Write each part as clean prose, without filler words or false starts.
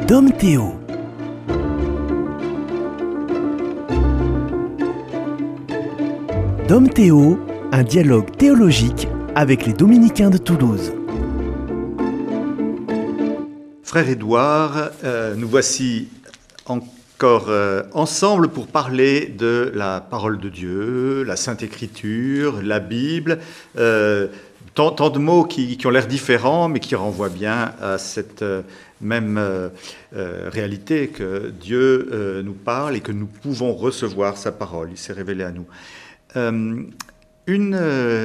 Dom Théo. Dom Théo, un dialogue théologique avec les Dominicains de Toulouse. Frère Édouard, nous voici encore ensemble pour parler de la parole de Dieu, la Sainte Écriture, la Bible, tant de mots qui ont l'air différents, mais qui renvoient bien à cette même réalité que Dieu nous parle et que nous pouvons recevoir sa parole. Il s'est révélé à nous. Une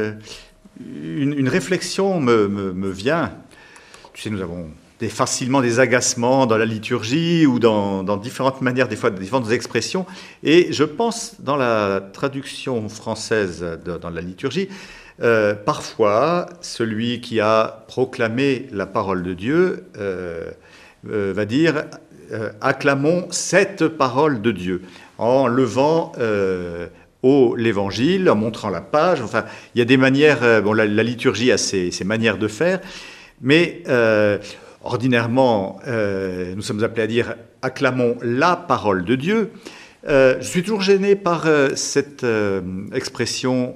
réflexion me vient. Tu sais, nous avons facilement des agacements dans la liturgie ou dans différentes manières, des fois différentes expressions. Et je pense, dans la traduction française dans la liturgie, parfois, celui qui a proclamé la parole de Dieu va dire « acclamons cette parole de Dieu » en levant l'Évangile, en montrant la page. Enfin, il y a des manières, la liturgie a ses manières de faire, mais ordinairement, nous sommes appelés à dire « acclamons la parole de Dieu ». Je suis toujours gêné par cette expression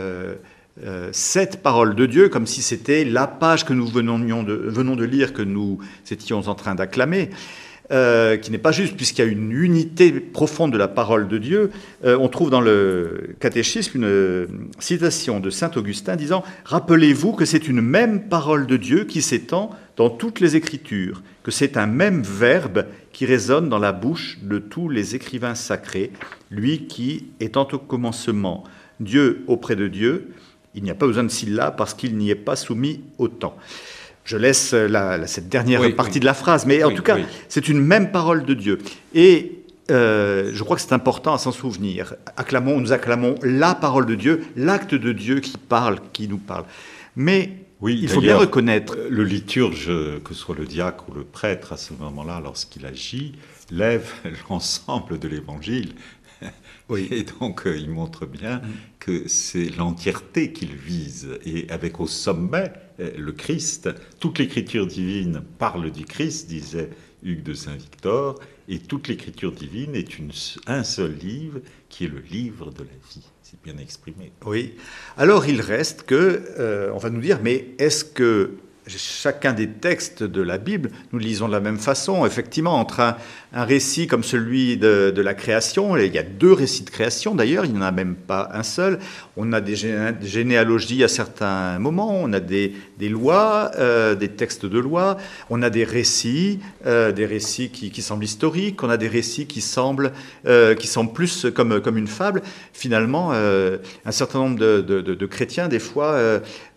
« cette parole de Dieu », comme si c'était la page que nous venons de lire, que nous étions en train d'acclamer. Qui n'est pas juste, puisqu'il y a une unité profonde de la parole de Dieu. On trouve dans le catéchisme une citation de saint Augustin disant « Rappelez-vous que c'est une même parole de Dieu qui s'étend dans toutes les Écritures, que c'est un même verbe qui résonne dans la bouche de tous les écrivains sacrés, lui qui, étant au commencement Dieu auprès de Dieu, il n'y a pas besoin de syllabes parce qu'il n'y est pas soumis au temps. » Je laisse cette dernière partie de la phrase, mais en tout cas, c'est une même parole de Dieu. Et je crois que c'est important à s'en souvenir. Nous acclamons la parole de Dieu, l'acte de Dieu qui nous parle. Mais il faut bien reconnaître... Le liturge, que ce soit le diacre ou le prêtre, à ce moment-là, lorsqu'il agit, lève l'ensemble de l'Évangile. Oui. Et donc, il montre bien que c'est l'entièreté qu'il vise. Et avec au sommet, le Christ, toute l'écriture divine parle du Christ, disait Hugues de Saint-Victor, et toute l'écriture divine est un seul livre, qui est le livre de la vie. C'est bien exprimé. Oui. Alors, il reste que, on va nous dire, mais est-ce que chacun des textes de la Bible, nous le lisons de la même façon, effectivement, entre un récit comme celui de la création, et il y a 2 récits de création d'ailleurs, il n'y en a même pas un seul, on a des généalogies à certains moments, on a des lois, des textes de loi, on a des récits qui semblent historiques, on a des récits qui semblent plus comme une fable. Finalement, un certain nombre de chrétiens, des fois,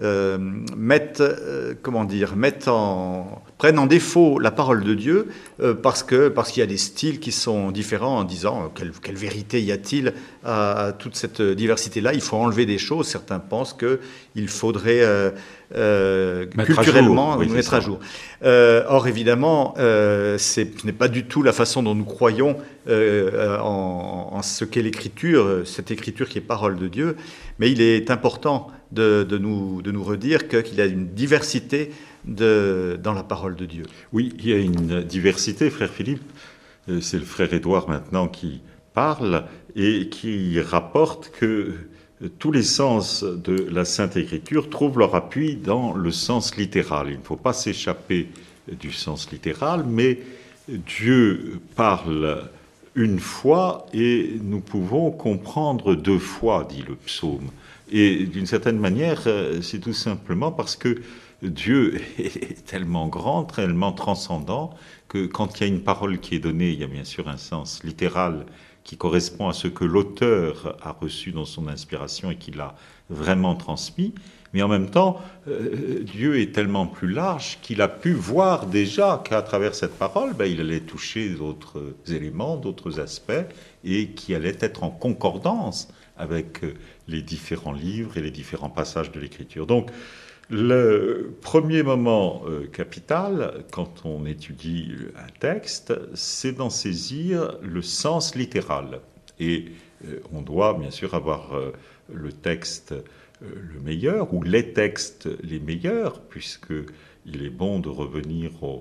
prennent en défaut la parole de Dieu parce qu'il y a des styles qui sont différents en disant quelle vérité y a-t-il à toute cette diversité-là. Il faut enlever des choses. Certains pensent qu'il faudrait culturellement mettre à jour. Or, évidemment, ce n'est pas du tout la façon dont nous croyons en ce qu'est l'Écriture, cette Écriture qui est parole de Dieu. Mais il est important de nous redire qu'il y a une diversité dans la parole de Dieu. Oui, il y a une diversité, frère Philippe. C'est le frère Édouard maintenant qui parle et qui rapporte que tous les sens de la Sainte Écriture trouvent leur appui dans le sens littéral. Il ne faut pas s'échapper du sens littéral, mais Dieu parle une fois et nous pouvons comprendre 2 fois, dit le psaume. Et d'une certaine manière, c'est tout simplement parce que Dieu est tellement grand, tellement transcendant, que quand il y a une parole qui est donnée, il y a bien sûr un sens littéral qui correspond à ce que l'auteur a reçu dans son inspiration et qu'il a vraiment transmis. Mais en même temps, Dieu est tellement plus large qu'il a pu voir déjà qu'à travers cette parole, il allait toucher d'autres éléments, d'autres aspects, et qui allait être en concordance avec les différents livres et les différents passages de l'Écriture. Donc, le premier moment capital, quand on étudie un texte, c'est d'en saisir le sens littéral. Et on doit bien sûr avoir le texte le meilleur, ou les textes les meilleurs, puisqu'il est bon de revenir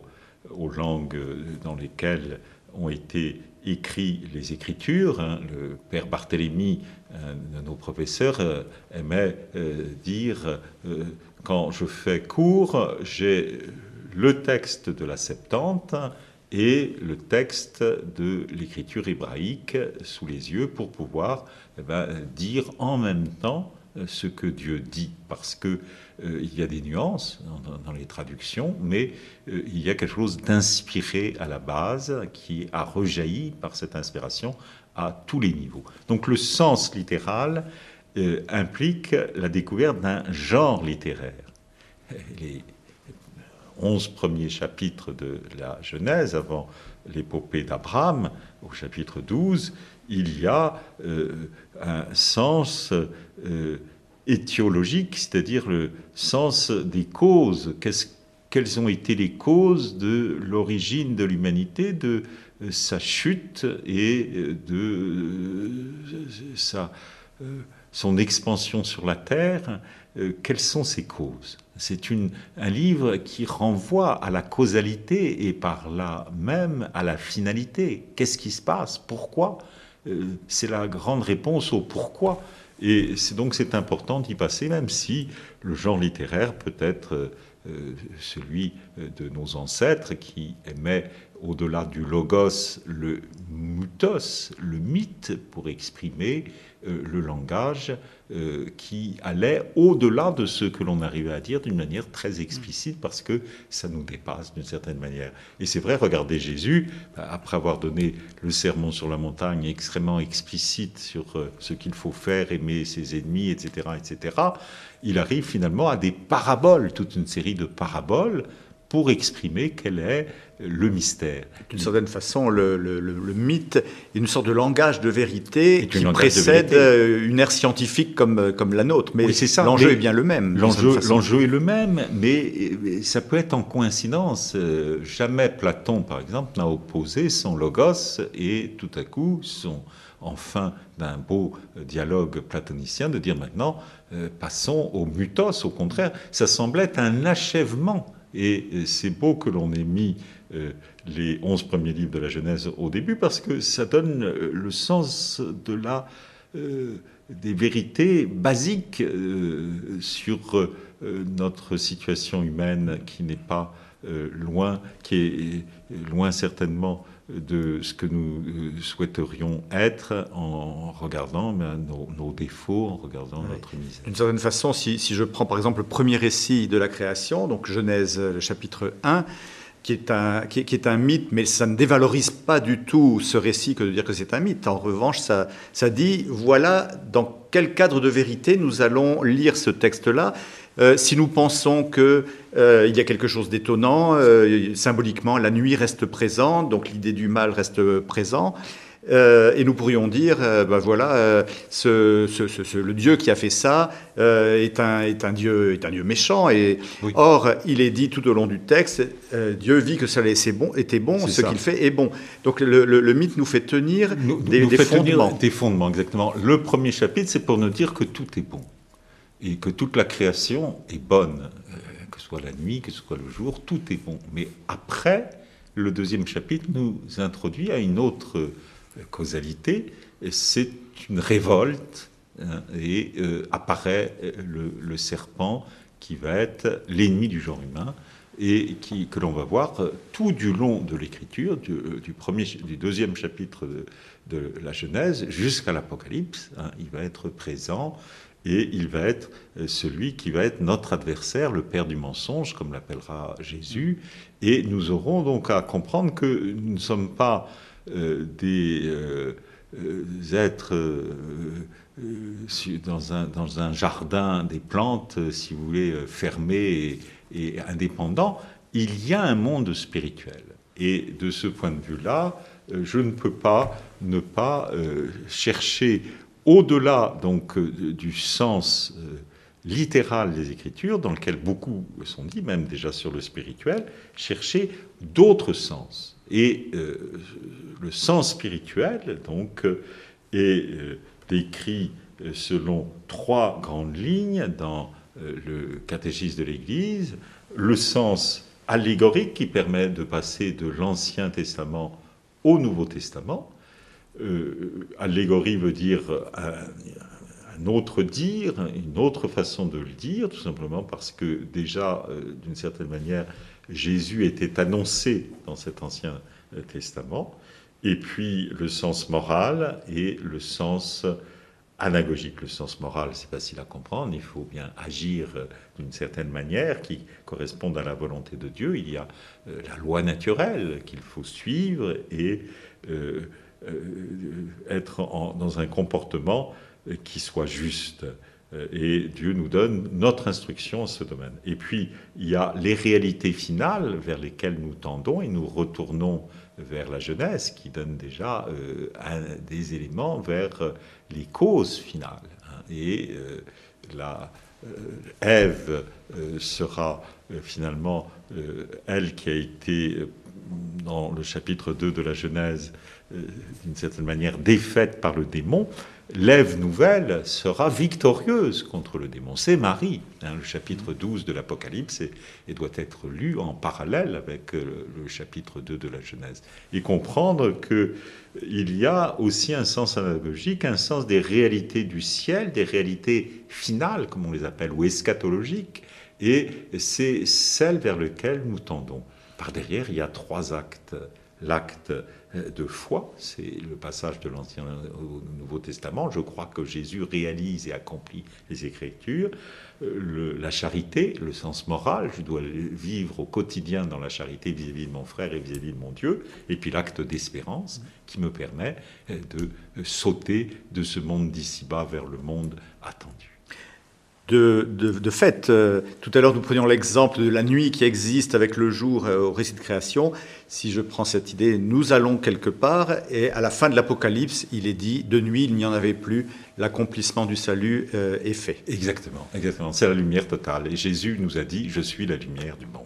aux langues dans lesquelles ont été écrits les Écritures. Le père Barthélemy, un de nos professeurs, aimait dire quand je fais cours, j'ai le texte de la Septante et le texte de l'écriture hébraïque sous les yeux pour pouvoir dire en même temps ce que Dieu dit, parce que il y a des nuances dans les traductions, mais il y a quelque chose d'inspiré à la base qui a rejailli par cette inspiration à tous les niveaux. Donc le sens littéral implique la découverte d'un genre littéraire. Les 11 premiers chapitres de la Genèse, avant l'épopée d'Abraham, au chapitre 12, il y a un sens étiologique, c'est-à-dire le sens des causes. Quelles ont été les causes de l'origine de l'humanité, de sa chute et de son expansion sur la terre? Quelles sont ces causes? C'est un livre qui renvoie à la causalité et par là même à la finalité. Qu'est-ce qui se passe? Pourquoi? C'est la grande réponse au pourquoi. Et c'est important d'y passer, même si le genre littéraire peut être celui de nos ancêtres qui aimaient, au-delà du logos, le mythos, le mythe, pour exprimer le langage qui allait au-delà de ce que l'on arrivait à dire d'une manière très explicite, parce que ça nous dépasse d'une certaine manière. Et c'est vrai, regardez Jésus, après avoir donné le sermon sur la montagne extrêmement explicite sur ce qu'il faut faire, aimer ses ennemis, etc., etc., il arrive finalement à des paraboles, toute une série de paraboles, pour exprimer quel est le mystère. D'une certaine façon, le mythe est une sorte de langage de vérité qui précède une ère scientifique comme la nôtre. Mais oui, l'enjeu est bien le même. L'enjeu est le même, mais ça peut être en coïncidence. Jamais Platon, par exemple, n'a opposé son logos et tout à coup en fin d'un beau dialogue platonicien, de dire maintenant, passons au mythos. Au contraire, ça semblait un achèvement. Et c'est beau que l'on ait mis les 11 premiers livres de la Genèse au début, parce que ça donne le sens des vérités basiques sur notre situation humaine qui n'est pas loin, qui est loin certainement de ce que nous souhaiterions être en regardant nos défauts, en regardant notre misère. D'une certaine façon, si je prends par exemple le premier récit de la création, donc Genèse, le chapitre 1, qui est un mythe, mais ça ne dévalorise pas du tout ce récit que de dire que c'est un mythe. En revanche, ça dit, voilà dans quel cadre de vérité nous allons lire ce texte-là. Si nous pensons qu'il y a quelque chose d'étonnant, symboliquement, la nuit reste présente, donc l'idée du mal reste présent, et nous pourrions dire, le Dieu qui a fait ça est un Dieu méchant. Et oui. Or, il est dit tout au long du texte, Dieu vit que ça était bon, ce qu'il fait est bon. Donc le mythe nous fait tenir des fondements. Des fondements, exactement. Le premier chapitre, c'est pour nous dire que tout est bon. Et que toute la création est bonne, que ce soit la nuit, que ce soit le jour, tout est bon. Mais après, le deuxième chapitre nous introduit à une autre causalité, c'est une révolte, et apparaît le serpent qui va être l'ennemi du genre humain, et que l'on va voir tout du long de l'écriture, du deuxième chapitre de la Genèse jusqu'à l'Apocalypse. Il va être présent. Et il va être celui qui va être notre adversaire, le père du mensonge, comme l'appellera Jésus. Et nous aurons donc à comprendre que nous ne sommes pas des êtres dans un jardin des plantes, si vous voulez, fermés et indépendants. Il y a un monde spirituel. Et de ce point de vue-là, je ne peux pas ne pas chercher au-delà donc du sens littéral des Écritures, dans lequel beaucoup sont dit, même déjà sur le spirituel, chercher d'autres sens. Et le sens spirituel, donc, est décrit selon 3 grandes lignes dans le catéchisme de l'Église. Le sens allégorique qui permet de passer de l'Ancien Testament au Nouveau Testament. Allégorie veut dire un autre dire, une autre façon de le dire, tout simplement parce que déjà, d'une certaine manière, Jésus était annoncé dans cet Ancien Testament, et puis le sens moral et le sens anagogique. Le sens moral, c'est facile à comprendre, il faut bien agir d'une certaine manière qui corresponde à la volonté de Dieu. Il y a la loi naturelle qu'il faut suivre et être dans un comportement qui soit juste. Et Dieu nous donne notre instruction en ce domaine. Et puis, il y a les réalités finales vers lesquelles nous tendons et nous retournons vers la Genèse qui donne déjà des éléments vers les causes finales. Et Ève sera finalement elle qui a été, dans le chapitre 2 de la Genèse, d'une certaine manière défaite par le démon. L'Ève nouvelle sera victorieuse contre le démon. C'est Marie, le chapitre 12 de l'Apocalypse, et doit être lu en parallèle avec le chapitre 2 de la Genèse. Et comprendre qu'il y a aussi un sens analogique, un sens des réalités du ciel, des réalités finales, comme on les appelle, ou eschatologiques, et c'est celle vers laquelle nous tendons. Par derrière, il y a 3 actes. L'acte de foi, c'est le passage de l'Ancien au Nouveau Testament. Je crois que Jésus réalise et accomplit les Écritures. La charité, le sens moral, je dois vivre au quotidien dans la charité vis-à-vis de mon frère et vis-à-vis de mon Dieu. Et puis l'acte d'espérance qui me permet de sauter de ce monde d'ici-bas vers le monde attendu. De fait, tout à l'heure nous prenions l'exemple de la nuit qui existe avec le jour au récit de création. Si je prends cette idée, nous allons quelque part et à la fin de l'Apocalypse, il est dit de nuit il n'y en avait plus, l'accomplissement du salut est fait. Exactement. C'est la lumière totale. Et Jésus nous a dit, je suis la lumière du monde.